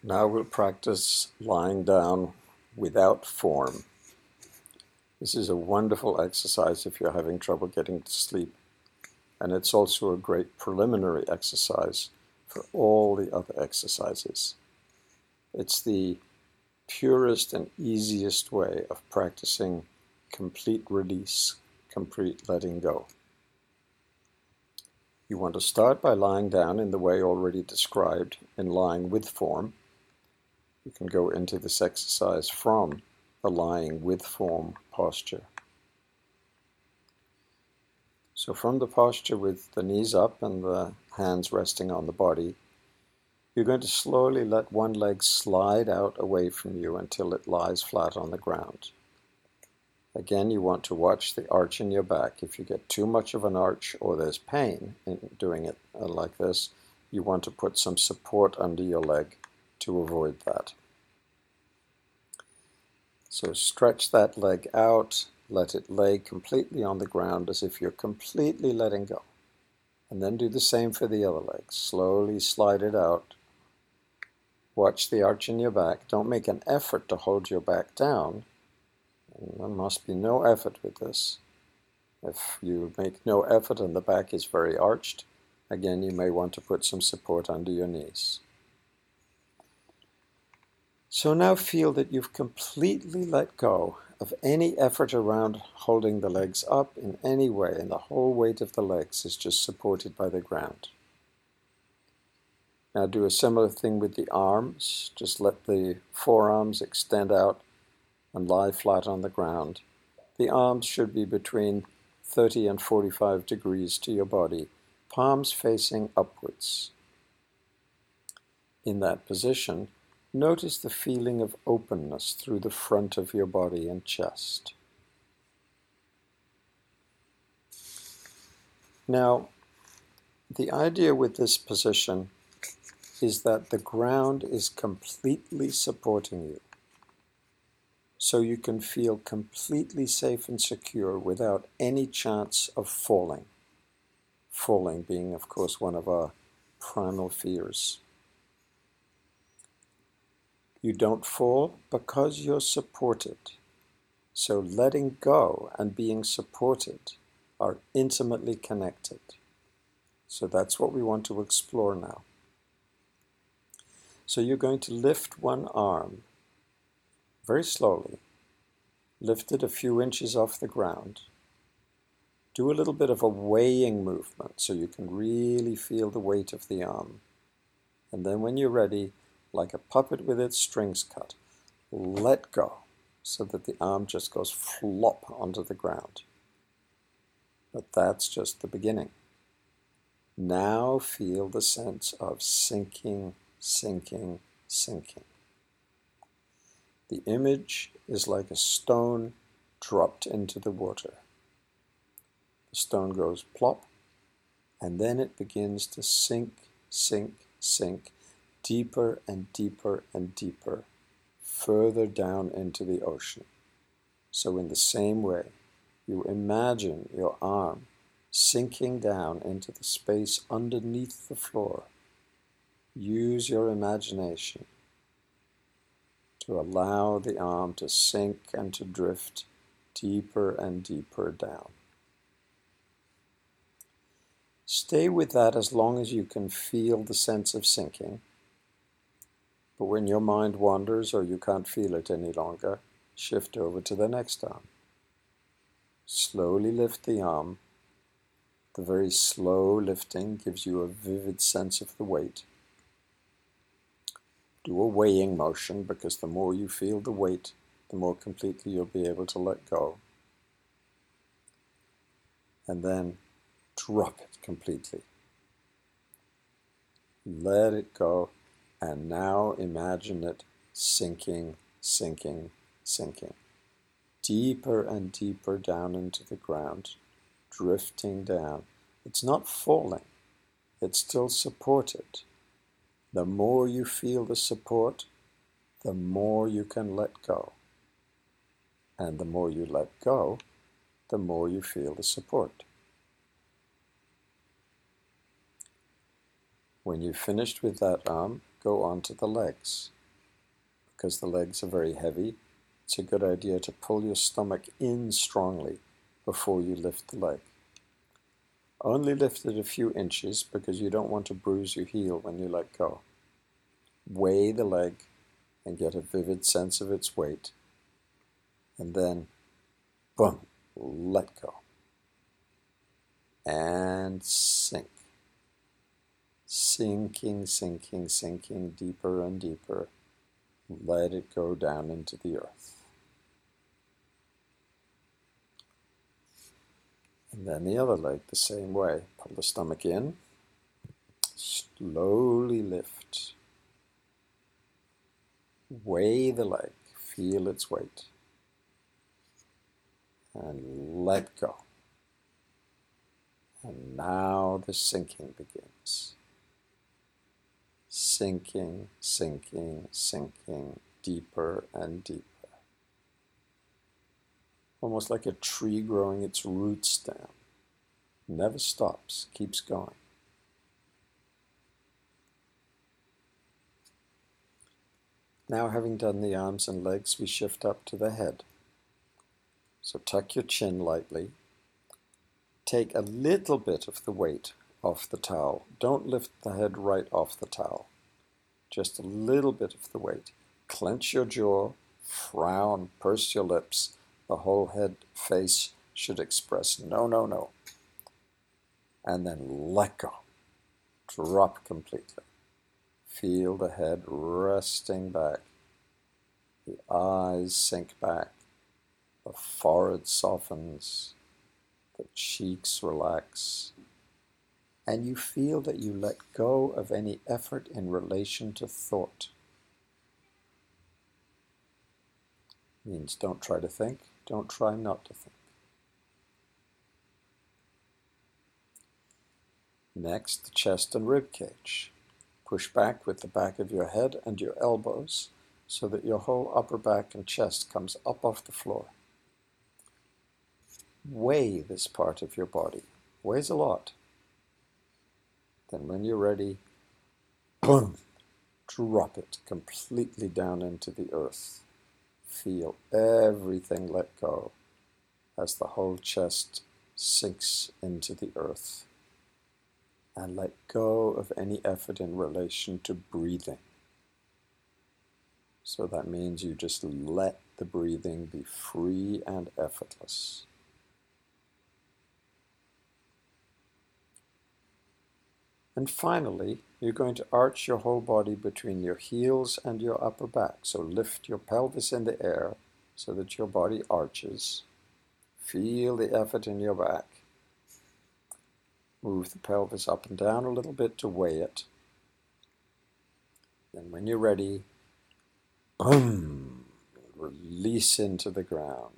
Now we'll practice lying down without form. This is a wonderful exercise if you're having trouble getting to sleep, and it's also a great preliminary exercise for all the other exercises. It's the purest and easiest way of practicing complete release, complete letting go. You want to start by lying down in the way already described in lying with form. You can go into this exercise from the lying with form posture. So from the posture with the knees up and the hands resting on the body, you're going to slowly let one leg slide out away from you until it lies flat on the ground. Again, you want to watch the arch in your back. If you get too much of an arch or there's pain in doing it like this, you want to put some support under your leg to avoid that. So stretch that leg out, let it lay completely on the ground as if you're completely letting go. And then do the same for the other leg. Slowly slide it out. Watch the arch in your back. Don't make an effort to hold your back down. There must be no effort with this. If you make no effort and the back is very arched, again you may want to put some support under your knees. So now feel that you've completely let go of any effort around holding the legs up in any way, and the whole weight of the legs is just supported by the ground. Now do a similar thing with the arms. Just let the forearms extend out and lie flat on the ground. The arms should be between 30 and 45 degrees to your body, palms facing upwards. In that position, notice the feeling of openness through the front of your body and chest. Now, the idea with this position is that the ground is completely supporting you, so you can feel completely safe and secure without any chance of falling. Falling being, of course, one of our primal fears. You don't fall because you're supported. So letting go and being supported are intimately connected. So that's what we want to explore now. So you're going to lift one arm very slowly. Lift it a few inches off the ground. Do a little bit of a weighing movement so you can really feel the weight of the arm. And then when you're ready, like a puppet with its strings cut, let go so that the arm just goes flop onto the ground. But that's just the beginning. Now feel the sense of sinking, sinking, sinking. The image is like a stone dropped into the water. The stone goes plop, and then it begins to sink, sink, sink, deeper and deeper and deeper, further down into the ocean. So in the same way, you imagine your arm sinking down into the space underneath the floor. Use your imagination to allow the arm to sink and to drift deeper and deeper down. Stay with that as long as you can feel the sense of sinking. But when your mind wanders or you can't feel it any longer, shift over to the next arm. Slowly lift the arm. The very slow lifting gives you a vivid sense of the weight. Do a weighing motion, because the more you feel the weight, the more completely you'll be able to let go. And then drop it completely. Let it go. And now imagine it sinking, sinking, sinking. Deeper and deeper down into the ground, drifting down. It's not falling, it's still supported. The more you feel the support, the more you can let go. And the more you let go, the more you feel the support. When you've finished with that arm, go on to the legs. because the legs are very heavy, it's a good idea to pull your stomach in strongly before you lift the leg. Only lift it a few inches because you don't want to bruise your heel when you let go. Weigh the leg and get a vivid sense of its weight. And then, boom, let go. And sink. Sinking, sinking, sinking deeper and deeper. Let it go down into the earth. And then the other leg the same way. Pull the stomach in. Slowly lift. Weigh the leg. Feel its weight. And let go. And now the sinking begins. Sinking, sinking, sinking, deeper and deeper. Almost like a tree growing its roots down. Never stops, keeps going. Now, having done the arms and legs, we shift up to the head. So tuck your chin lightly. Take a little bit of the weight off the towel. Don't lift the head right off the towel. Just a little bit of the weight. Clench your jaw, frown, purse your lips. The whole head face should express no, no, no. And then let go. Drop completely. Feel the head resting back. The eyes sink back. The forehead softens. The cheeks relax. And you feel that you let go of any effort in relation to thought. Means don't try to think. Don't try not to think. Next, the chest and rib cage. Push back with the back of your head and your elbows so that your whole upper back and chest comes up off the floor. Weigh this part of your body. Weighs a lot. Then when you're ready, boom, drop it completely down into the earth. Feel everything let go as the whole chest sinks into the earth. And let go of any effort in relation to breathing. So that means you just let the breathing be free and effortless. And finally, you're going to arch your whole body between your heels and your upper back. So lift your pelvis in the air so that your body arches. Feel the effort in your back. Move the pelvis up and down a little bit to weigh it. Then when you're ready, boom, release into the ground.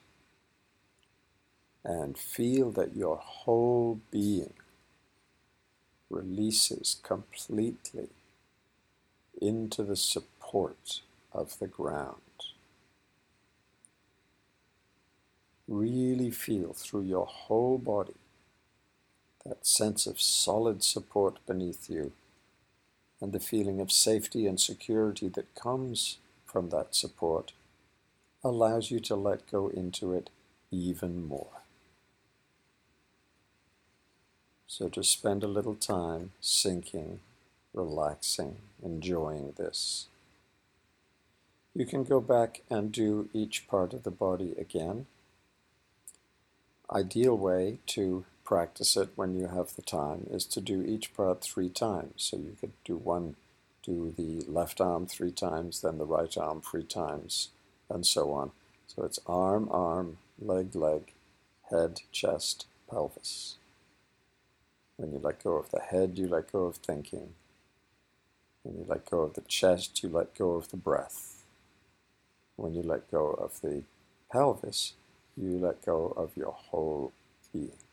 And feel that your whole being releases completely into the support of the ground. Really feel through your whole body that sense of solid support beneath you and the feeling of safety and security that comes from that support allows you to let go into it even more. So just spend a little time sinking, relaxing, enjoying this. You can go back and do each part of the body again. Ideal way to practice it when you have the time is to do each part 3 times. So you could do the left arm 3 times, then the right arm 3 times, and so on. So it's arm, arm, leg, leg, head, chest, pelvis. When you let go of the head, you let go of thinking. When you let go of the chest, you let go of the breath. When you let go of the pelvis, you let go of your whole being.